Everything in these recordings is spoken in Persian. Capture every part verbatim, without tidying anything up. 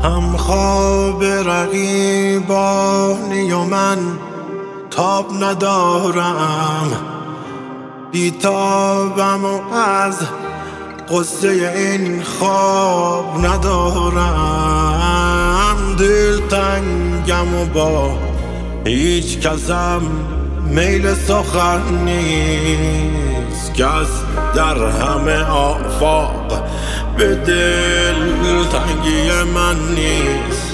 هم خواب رقیبانی و من تاب ندارم، بیتابم و از قصه این خواب ندارم. دلتنگم و با هیچ کسم میل سخن نیست، کس در همه آفاق به دلتنگی من نیست.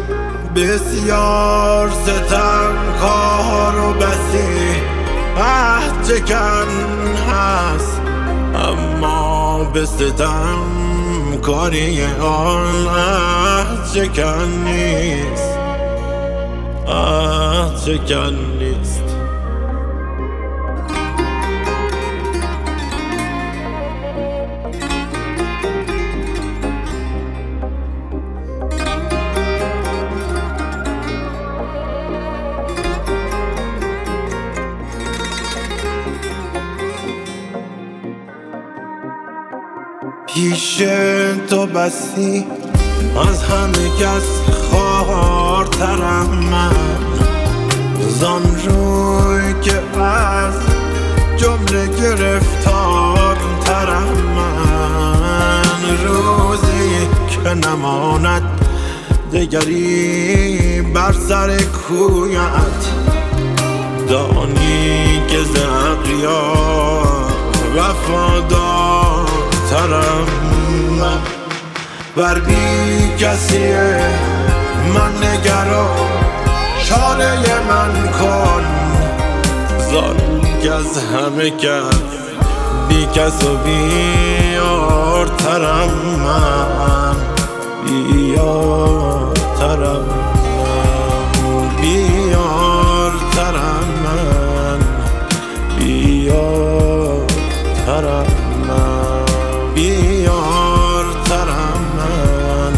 بسیار ستمکار و بسی عهد چکن هست، اما به ستم کاری آن عهد چکن نیست، عهد چکن نیست. پیش تو بسی از همه کس خوارترم من، زان روی که از جمله گرفتارترم من. روزی که نماند دگری بر سر کویت، دانی که ز اغیار وفادار ترم من. بر بی کسی من نگرا، چاره من کن، زان که از همه کس بی کس و بیار ترم من، بیار ترم من، بیار ترم من، بیار ترم من، بیار ترم من،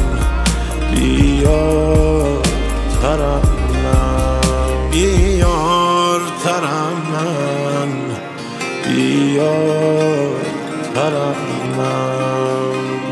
بیار ترم من، بیار ترم من، بیار ترم من.